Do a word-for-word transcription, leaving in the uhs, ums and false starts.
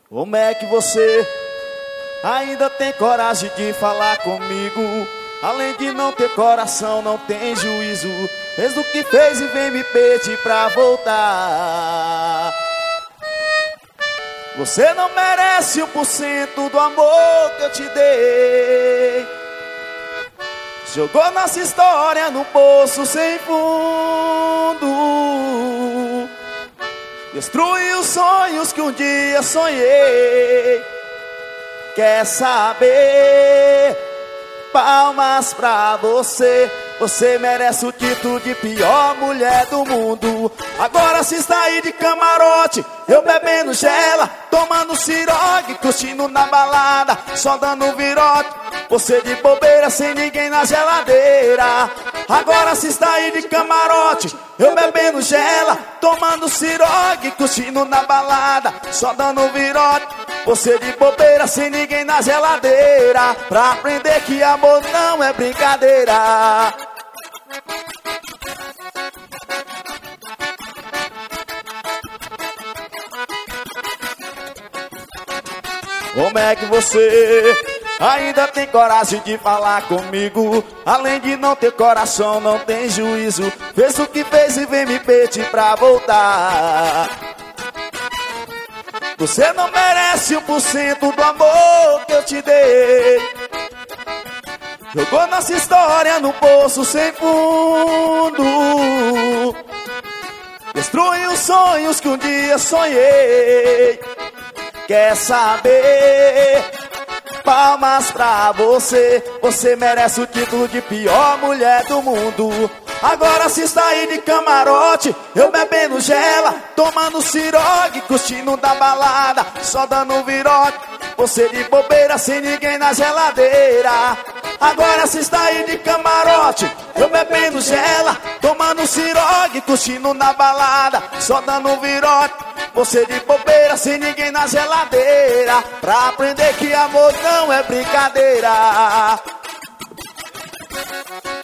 Como é que você ainda tem coragem de falar comigo? Além de não ter coração, não tem juízo. Fez o que fez e vem me pedir pra voltar. Você não merece um por cento do amor que eu te dei. Jogou nossa história num poço sem fundo. Destruiu os sonhos que um dia sonhei. Quer saber? Palmas pra você. Você merece o título de pior mulher do mundo. Agora se está aí de camarote, eu bebendo gela, tomando cirogue, curtindo na balada, só dando virote. Você de bobeira, sem ninguém na geladeira. Agora se está aí de camarote, eu bebendo gela, tomando cirogue, curtindo na balada, só dando virote. Você de bobeira, sem ninguém na geladeira, pra aprender que amor não é brincadeira. Como é que você ainda tem coragem de falar comigo? Além de não ter coração, não tem juízo. Fez o que fez e vem me pedir pra voltar. Você não merece um por cento do amor que eu te dei. Jogou nossa história num poço sem fundo. Destruiu os sonhos que um dia sonhei. Quer saber? Palmas pra você. Você merece o título de pior mulher do mundo. Agora se está aí de camarote, eu bebendo gela, tomando cirogue, curtindo da balada, só dando virote. Você de bobeira, sem ninguém na geladeira. Agora se está aí de camarote, eu bebendo gela, tomando cirogue, curtindo na balada, só dando virote. Você de bobeira, sem ninguém na geladeira, pra aprender que amor não é brincadeira.